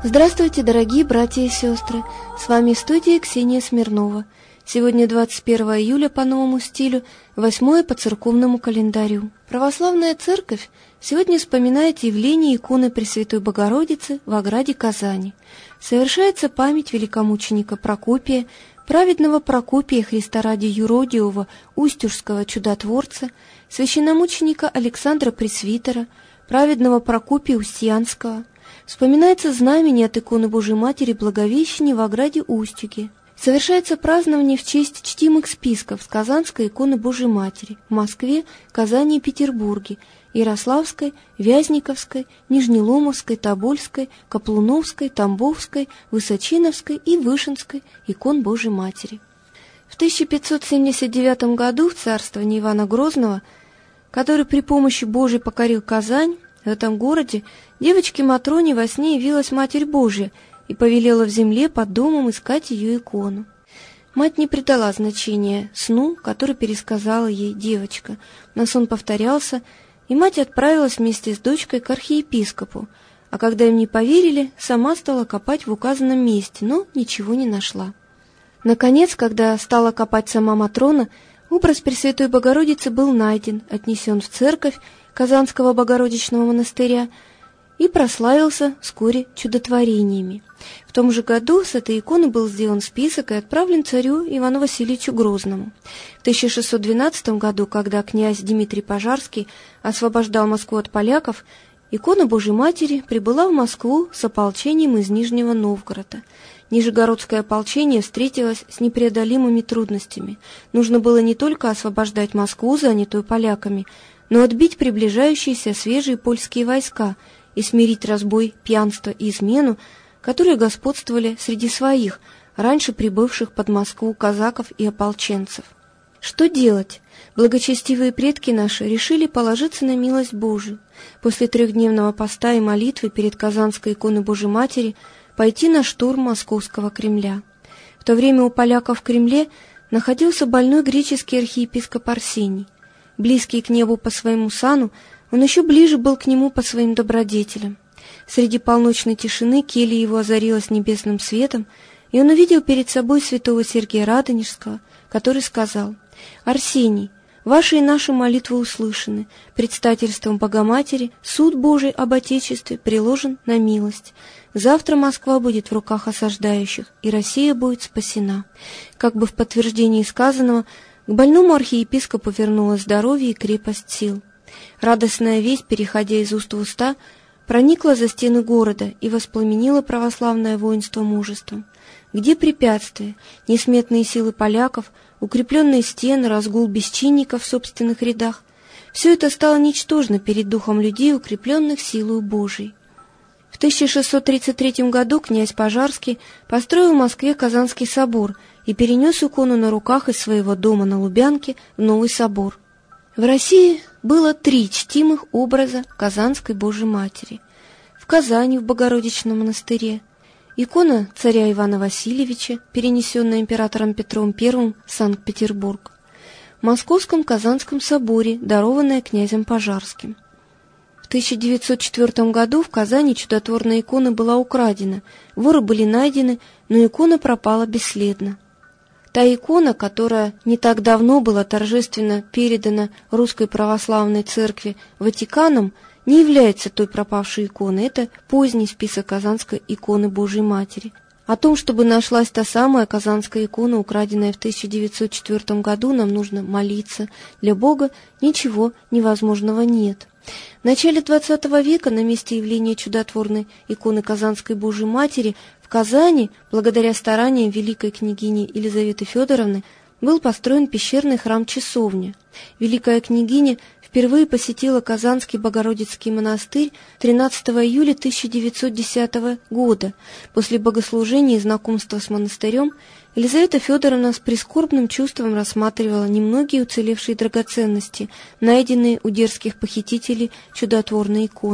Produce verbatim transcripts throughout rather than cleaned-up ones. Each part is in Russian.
Здравствуйте, дорогие братья и сестры! С вами в студии Ксения Смирнова. Сегодня двадцать первое июля по новому стилю, восьмое по церковному календарю. Православная церковь сегодня вспоминает явление иконы Пресвятой Богородицы в ограде Казани. Совершается память великомученика Прокопия, праведного Прокопия Христа ради юродивого устюжского чудотворца, священномученика Александра Пресвитера, праведного Прокопия Устьянского. Вспоминается знамение от иконы Божией Матери Благовещения в ограде Устюги. Совершается празднование в честь чтимых списков с Казанской иконы Божией Матери в Москве, Казани и Петербурге, Ярославской, Вязниковской, Нижнеломовской, Тобольской, Каплуновской, Тамбовской, Высочиновской и Вышинской икон Божией Матери. В тысяча пятьсот семьдесят девятом году в царствовании Ивана Грозного, который при помощи Божией покорил Казань, в этом городе девочке Матроне во сне явилась Матерь Божия и повелела в земле под домом искать ее икону. Мать не придала значения сну, который пересказала ей девочка, но сон повторялся, и мать отправилась вместе с дочкой к архиепископу, а когда им не поверили, сама стала копать в указанном месте, но ничего не нашла. Наконец, когда стала копать сама Матрона, образ Пресвятой Богородицы был найден, отнесен в церковь Казанского Богородичного монастыря и прославился вскоре чудотворениями. В том же году с этой иконы был сделан список и отправлен царю Ивану Васильевичу Грозному. В тысяча шестьсот двенадцатом году, когда князь Дмитрий Пожарский освобождал Москву от поляков, икона Божией Матери прибыла в Москву с ополчением из Нижнего Новгорода. Нижегородское ополчение встретилось с непреодолимыми трудностями. Нужно было не только освобождать Москву, занятую поляками, но отбить приближающиеся свежие польские войска и смирить разбой, пьянство и измену, которые господствовали среди своих, раньше прибывших под Москву казаков и ополченцев. Что делать? Благочестивые предки наши решили положиться на милость Божию. После трехдневного поста и молитвы перед Казанской иконой Божией Матери пойти на штурм Московского Кремля. В то время у поляков в Кремле находился больной греческий архиепископ Арсений. Близкий к небу по своему сану, он еще ближе был к нему по своим добродетелям. Среди полночной тишины келья его озарилась небесным светом, и он увидел перед собой святого Сергия Радонежского, который сказал: «Арсений, ваши и наши молитвы услышаны, предстательством Богоматери суд Божий об Отечестве приложен на милость. Завтра Москва будет в руках осаждающих, и Россия будет спасена». Как бы в подтверждении сказанного, к больному архиепископу вернулось здоровье и крепость сил. Радостная весть, переходя из уст в уста, проникла за стены города и воспламенила православное воинство мужеством. Где препятствия, несметные силы поляков, укрепленные стены, разгул бесчинников в собственных рядах — все это стало ничтожно перед духом людей, укрепленных силою Божией. В тысяча шестьсот тридцать третьем году князь Пожарский построил в Москве Казанский собор и перенес икону на руках из своего дома на Лубянке в Новый собор. В России было три чтимых образа Казанской Божией Матери. В Казани в Богородичном монастыре икона царя Ивана Васильевича, перенесенная императором Петром Первым в Санкт-Петербург. В Московском Казанском соборе, дарованная князем Пожарским. В тысяча девятьсот четвёртом году в Казани чудотворная икона была украдена, воры были найдены, но икона пропала бесследно. Та икона, которая не так давно была торжественно передана Русской Православной Церкви Ватиканом, не является той пропавшей иконой. Это поздний список Казанской иконы Божией Матери. О том, чтобы нашлась та самая Казанская икона, украденная в тысяча девятьсот четвёртом году, нам нужно молиться. Для Бога ничего невозможного нет. В начале двадцатого века на месте явления чудотворной иконы Казанской Божией Матери в Казани, благодаря стараниям великой княгини Елизаветы Федоровны, был построен пещерный храм-часовня. Великая княгиня впервые посетила Казанский Богородицкий монастырь тринадцатого июля тысяча девятьсот десятого года. После богослужения и знакомства с монастырем Елизавета Федоровна с прискорбным чувством рассматривала немногие уцелевшие драгоценности, найденные у дерзких похитителей чудотворной иконы.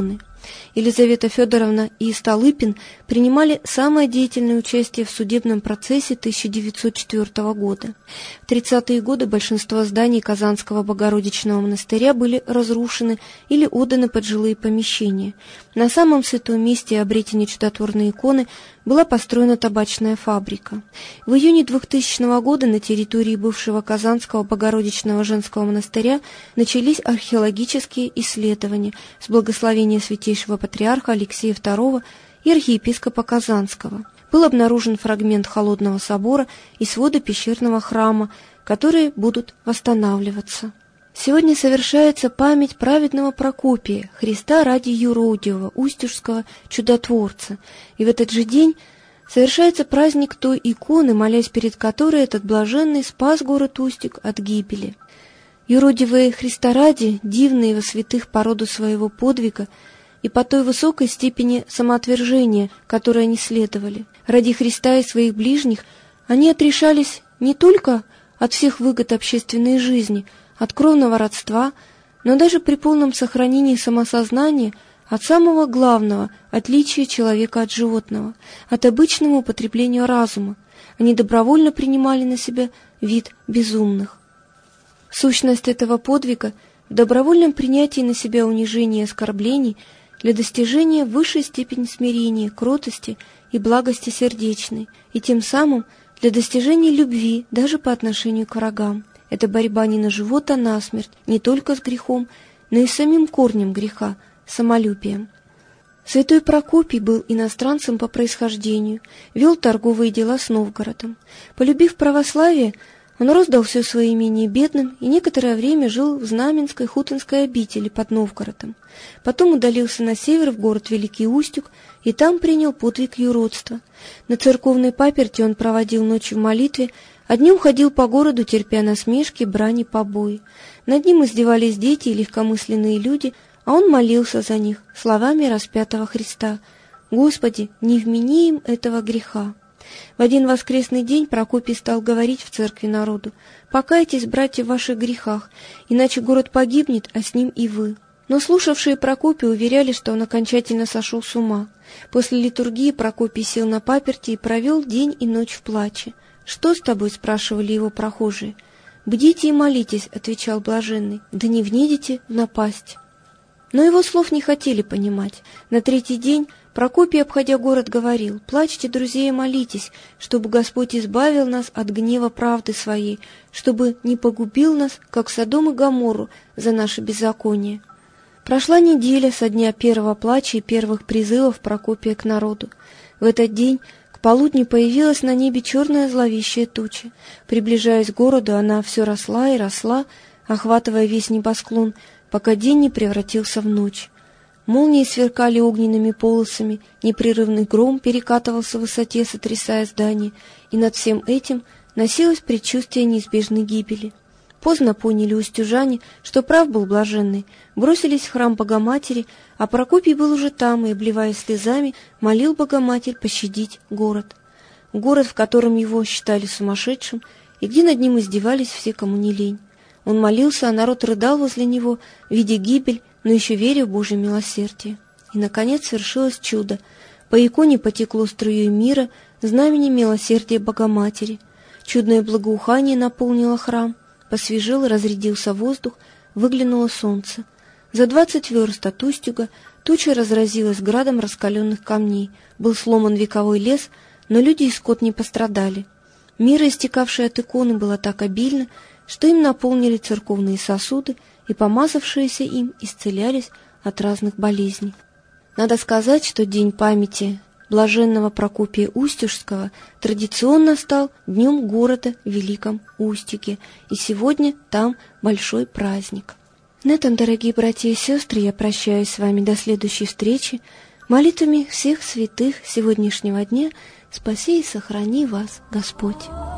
Елизавета Федоровна и Столыпин принимали самое деятельное участие в судебном процессе тысяча девятьсот четвёртого года. В тридцатые годы большинство зданий Казанского Богородичного монастыря были разрушены или отданы под жилые помещения. На самом святом месте обретения чудотворной иконы была построена табачная фабрика. В июне двухтысячного года на территории бывшего Казанского Богородичного женского монастыря начались археологические исследования с благословения святейшего патриарха Алексея второго и архиепископа Казанского. Был обнаружен фрагмент Холодного собора и своды пещерного храма, которые будут восстанавливаться. Сегодня совершается память праведного Прокопия, Христа ради юродивого, устюжского чудотворца. И в этот же день совершается праздник той иконы, молясь перед которой этот блаженный спас город Устюг от гибели. Юродивые Христа ради, дивные во святых по роду своего подвига и по той высокой степени самоотвержения, которой они следовали. Ради Христа и своих ближних они отрешались не только от всех выгод общественной жизни, от кровного родства, но даже при полном сохранении самосознания от самого главного отличия человека от животного, от обычного употребления разума. Они добровольно принимали на себя вид безумных. Сущность этого подвига в добровольном принятии на себя унижений и оскорблений для достижения высшей степени смирения, кротости и благости сердечной, и тем самым для достижения любви даже по отношению к врагам. Это борьба не на живот, а на смерть, не только с грехом, но и с самим корнем греха, самолюбием. Святой Прокопий был иностранцем по происхождению, вел торговые дела с Новгородом. Полюбив православие, он роздал все свое имение бедным и некоторое время жил в Знаменской хутонской обители под Новгородом. Потом удалился на север в город Великий Устюг и там принял подвиг юродства. На церковной паперти он проводил ночи в молитве, а днем ходил по городу, терпя насмешки, брани, побои. Над ним издевались дети и легкомысленные люди, а он молился за них словами распятого Христа: «Господи, не вмени им этого греха». В один воскресный день Прокопий стал говорить в церкви народу: «Покайтесь, братья, в ваших грехах, иначе город погибнет, а с ним и вы». Но слушавшие Прокопия уверяли, что он окончательно сошел с ума. После литургии Прокопий сел на паперти и провел день и ночь в плаче. «Что с тобой?» — спрашивали его прохожие. «Бдите и молитесь», — отвечал блаженный, — «да не внидите в напасть». Но его слов не хотели понимать. На третий день Прокопий, обходя город, говорил: «Плачьте, друзья, и молитесь, чтобы Господь избавил нас от гнева правды своей, чтобы не погубил нас, как Содом и Гоморру, за наше беззаконие». Прошла неделя со дня первого плача и первых призывов Прокопия к народу. В этот день к полудню появилась на небе черная зловещая туча. Приближаясь к городу, она все росла и росла, охватывая весь небосклон, пока день не превратился в ночь. Молнии сверкали огненными полосами, непрерывный гром перекатывался в высоте, сотрясая здание, и над всем этим носилось предчувствие неизбежной гибели. Поздно поняли устюжане, что прав был блаженный, бросились в храм Богоматери, а Прокопий был уже там и, обливаясь слезами, молил Богоматерь пощадить город. Город, в котором его считали сумасшедшим, и где над ним издевались все, кому не лень. Он молился, а народ рыдал возле него, видя гибель, но еще веря в Божье милосердие. И, наконец, свершилось чудо. По иконе потекло струей мира, знамени милосердия Богоматери. Чудное благоухание наполнило храм, посвежел и разрядился воздух, выглянуло солнце. За двадцать верст от Устюга туча разразилась градом раскаленных камней. Был сломан вековой лес, но люди и скот не пострадали. Мира, истекавшая от иконы, было так обильно, что им наполнили церковные сосуды, и помазавшиеся им исцелялись от разных болезней. Надо сказать, что день памяти блаженного Прокопия Устюжского традиционно стал днем города в Великом Устюге, и сегодня там большой праздник. На этом, дорогие братья и сестры, я прощаюсь с вами до следующей встречи. Молитвами всех святых сегодняшнего дня спаси и сохрани вас Господь.